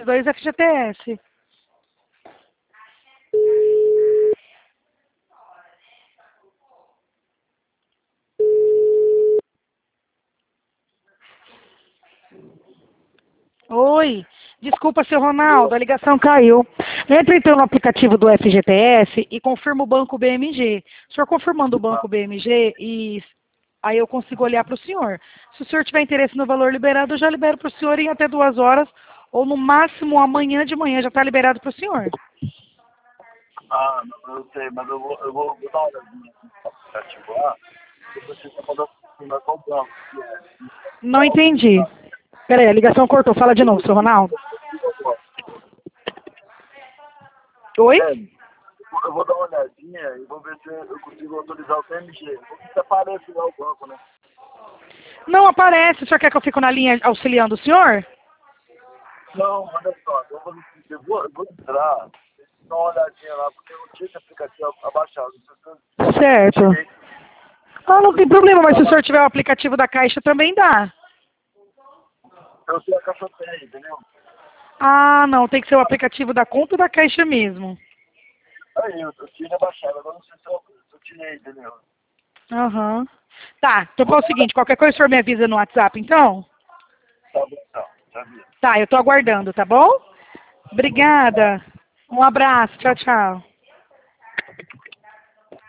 2 FGTS. Oi, desculpa, seu Ronaldo, a ligação caiu. Entra então no aplicativo do FGTS e confirma o banco BMG. O senhor confirmando o banco BMG e aí eu consigo olhar para o senhor. Se o senhor tiver interesse no valor liberado, eu já libero para o senhor em até 2 horas ou no máximo amanhã de manhã já está liberado para o senhor. Ah, não, eu sei, mas eu vou dar uma olhadinha no aplicativo lá. Depois você tá mandando qual banco que é. Não entendi. Peraí, a ligação cortou. Fala de novo, seu Ronaldo. Oi? Eu vou dar uma olhadinha e vou ver se eu consigo autorizar o PMG. Vou ver se aparece lá o banco, né? Não aparece. O senhor quer que eu fique na linha auxiliando o senhor? Não, olha só, eu vou entrar, dar uma olhadinha lá, porque eu não tinha esse aplicativo abaixado. Certo. Ah, não tem problema, mas se o senhor tiver o aplicativo da Caixa também dá. Eu sei a caixa tem, entendeu? Ah, não, tem que ser o aplicativo da conta da Caixa mesmo. Aí, eu tinha abaixado, agora não sei se eu tirei, entendeu? Aham. Tá, então faz o seguinte, qualquer coisa o senhor me avisa no WhatsApp, então? Tá bom, então, já vi. Tá, eu tô aguardando, tá bom? Obrigada. Um abraço, tchau, tchau.